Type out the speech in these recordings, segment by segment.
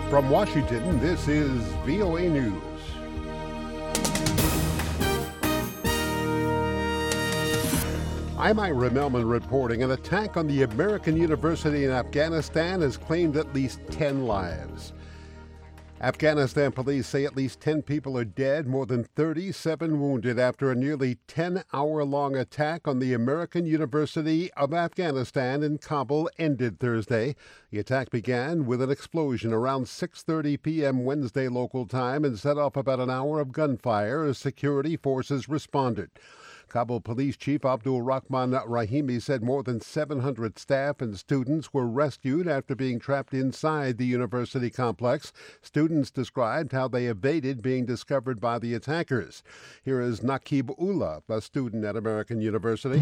From Washington, this is VOA News. I'm Ira Melman reporting. An attack on the American university in Afghanistan has claimed at least 10 lives. Afghanistan police say at least 10 people are dead, more than 37 wounded after a nearly 10-hour-long attack on the American University of Afghanistan in Kabul ended Thursday. The attack began with an explosion around 6:30 p.m. Wednesday local time and set off about an hour of gunfire as security forces responded. Kabul Police Chief Abdul Rahman Rahimi said more than 700 staff and students were rescued after being trapped inside the university complex. Students described how they evaded being discovered by the attackers. Here is Naqib Ullah, a student at American University.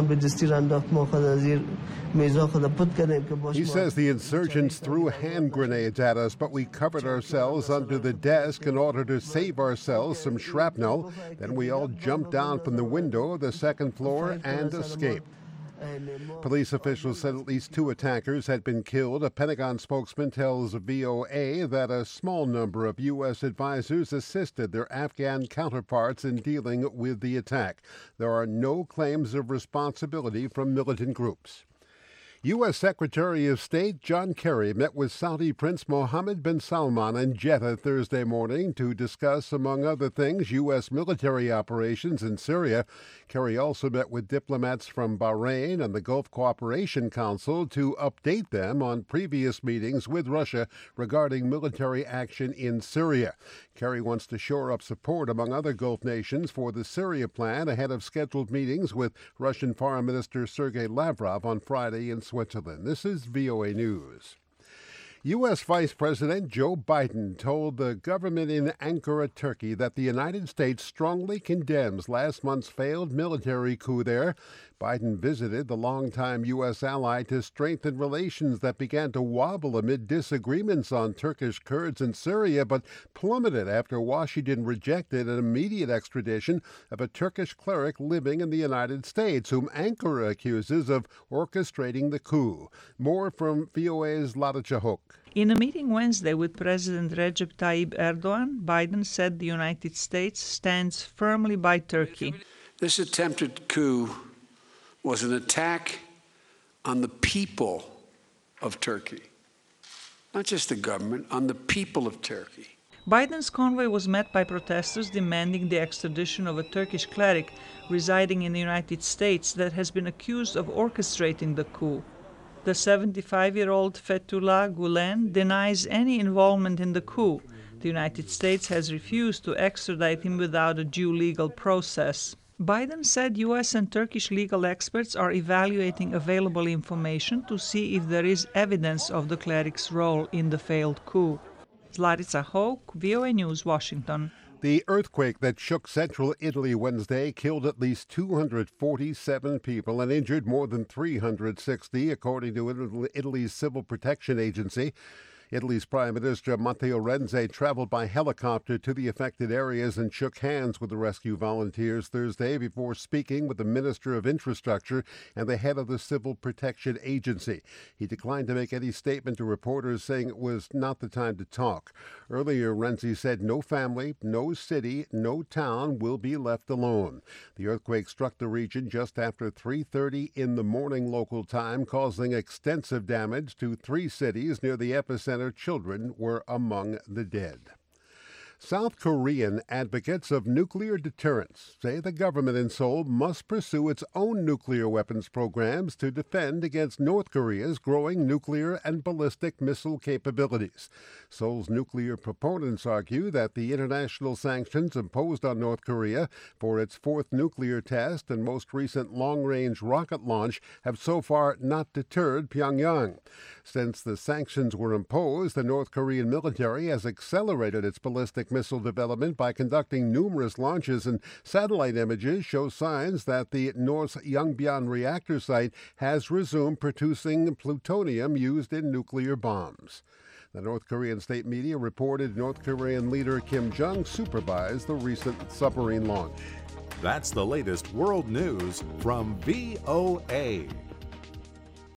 He says the insurgents threw hand grenades at us, but we covered ourselves under the desk in order to save ourselves some shrapnel. Then we all jumped down from the window of the second floor and escaped. Police officials said at least 2 attackers had been killed. A Pentagon spokesman tells VOA that a small number of U.S. advisors assisted their Afghan counterparts in dealing with the attack. There are no claims of responsibility from militant groups. U.S. Secretary of State John Kerry met with Saudi Prince Mohammed bin Salman in Jeddah Thursday morning to discuss, among other things, U.S. military operations in Syria. Kerry also met with diplomats from Bahrain and the Gulf Cooperation Council to update them on previous meetings with Russia regarding military action in Syria. Kerry wants to shore up support among other Gulf nations for the Syria plan ahead of scheduled meetings with Russian Foreign Minister Sergei Lavrov on Friday in Switzerland. This is VOA News. U.S. Vice President Joe Biden told the government in Ankara, Turkey, that the United States strongly condemns last month's failed military coup there. Biden visited the longtime U.S. ally to strengthen relations that began to wobble amid disagreements on Turkish Kurds in Syria, but plummeted after Washington rejected an immediate extradition of a Turkish cleric living in the United States, whom Ankara accuses of orchestrating the coup. More from VOA's Lada Chahok. In a meeting Wednesday with President Recep Tayyip Erdogan, Biden said the United States stands firmly by Turkey. This attempted coup was an attack on the people of Turkey, not just the government, on the people of Turkey. Biden's convoy was met by protesters demanding the extradition of a Turkish cleric residing in the United States that has been accused of orchestrating the coup. The 75-year-old Fethullah Gulen denies any involvement in the coup. The United States has refused to extradite him without a due legal process. Biden said U.S. and Turkish legal experts are evaluating available information to see if there is evidence of the cleric's role in the failed coup. Zlarica Hoke, VOA News, Washington. The earthquake that shook central Italy Wednesday killed at least 247 people and injured more than 360, according to Italy's Civil Protection Agency. Italy's Prime Minister Matteo Renzi traveled by helicopter to the affected areas and shook hands with the rescue volunteers Thursday before speaking with the Minister of Infrastructure and the head of the Civil Protection Agency. He declined to make any statement to reporters, saying it was not the time to talk. Earlier, Renzi said no family, no city, no town will be left alone. The earthquake struck the region just after 3:30 in the morning local time, causing extensive damage to 3 cities near the epicenter. Children were among the dead. South Korean advocates of nuclear deterrence say the government in Seoul must pursue its own nuclear weapons programs to defend against North Korea's growing nuclear and ballistic missile capabilities. Seoul's nuclear proponents argue that the international sanctions imposed on North Korea for its 4th nuclear test and most recent long-range rocket launch have so far not deterred Pyongyang. Since the sanctions were imposed, the North Korean military has accelerated its ballistic missile development by conducting numerous launches, and satellite images show signs that the North Yongbyon reactor site has resumed producing plutonium used in nuclear bombs. The North Korean state media reported North Korean leader Kim Jong supervised the recent submarine launch. That's the latest world news from VOA.